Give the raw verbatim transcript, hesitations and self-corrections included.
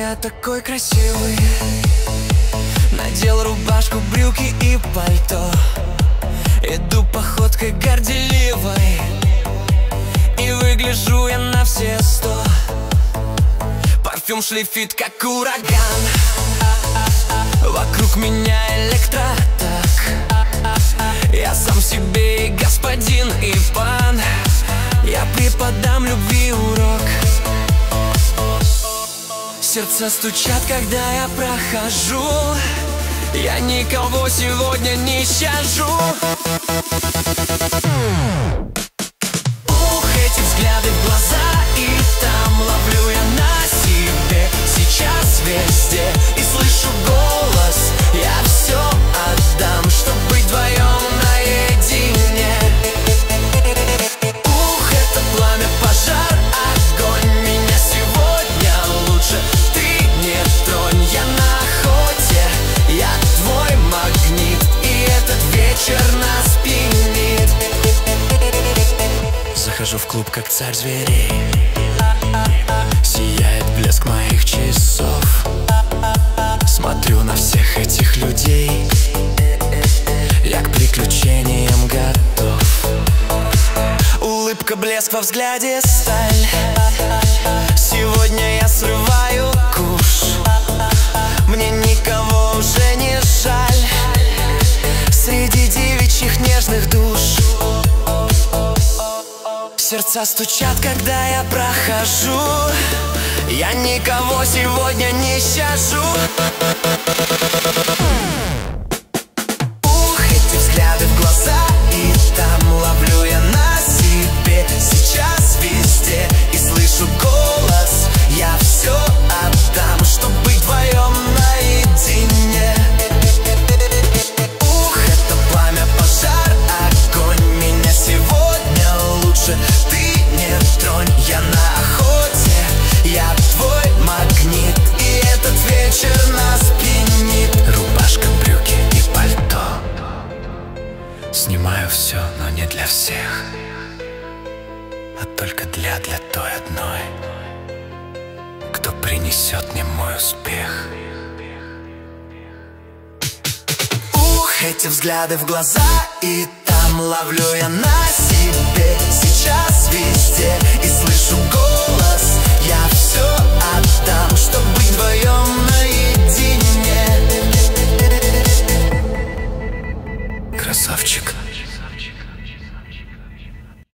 я такой красивый. Надел рубашку, брюки и пальто. Иду походкой горделивой, и выгляжу я на все сто. Парфюм шлейфит, как ураган. Вокруг меня электротак. Я сам себе и господин, и пан. Я преподам любви урок. Сердца стучат, когда я прохожу. Я никого сегодня не щажу. Ух, эти взгляды в глаза, и там ловлю я на себе. Сейчас везде, и слышу голос. Я все отдам, чтоб быть вдвоем наедине. Ух, это пламя, пожар, огонь. Меня сегодня лучше ты не тронь. Я на охоте, я твой магнит, и этот вечер нас пьянит. Захожу в клуб, как царь зверей. Сияет блеск моих часов. Смотрю на всех этих людей. Я к приключениям готов. Улыбка, блеск во взгляде, сталь. Сегодня я срываю куш. Мне никого уже не жаль. Среди девичьих нежных душ. Сердца стучат, когда я прохожу. Я никого сегодня не щажу. Ух, эти взгляды в глаза, и там ловлю я на себе. Сейчас везде, и слышу голос. Я все отдам, чтоб быть вдвоем наедине. Ух, это пламя, пожар, огонь. Меня сегодня лучше ты не тронь. Я на охоте, я твой магнит, и этот вечер нас пьянит. Рубашка, брюки и пальто. Снимаю все, но не для всех, а только для, для той одной, кто принесет мне мой успех. Ух, эти взгляды в глаза, и там ловлю я на себе. Сейчас везде, и слышу голос. Я все отдам, чтоб быть вдвоем